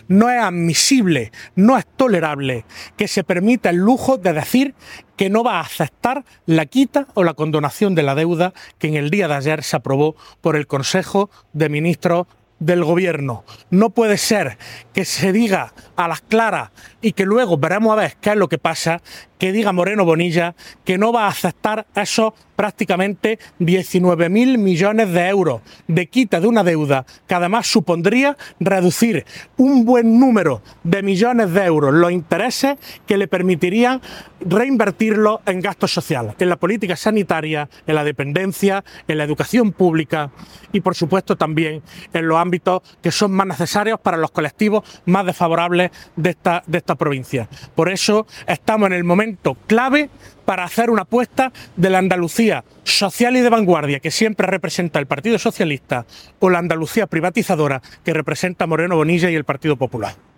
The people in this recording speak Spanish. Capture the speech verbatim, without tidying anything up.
No es admisible, no es tolerable que se permita el lujo de decir que no va a aceptar la quita o la condonación de la deuda que en el día de ayer se aprobó por el Consejo de Ministros del Gobierno. No puede ser que se diga a las claras y que luego veremos a ver qué es lo que pasa, que diga Moreno Bonilla que no va a aceptar esos prácticamente diecinueve mil millones de euros de quita de una deuda que además supondría reducir un buen número de millones de euros los intereses que le permitirían reinvertirlos en gastos sociales, en la política sanitaria, en la dependencia, en la educación pública y por supuesto también en los ámbitos que son más necesarios para los colectivos más desfavorables de esta, de esta provincia. Por eso estamos en el momento clave para hacer una apuesta de la Andalucía social y de vanguardia que siempre representa el Partido Socialista o la Andalucía privatizadora que representa Moreno Bonilla y el Partido Popular.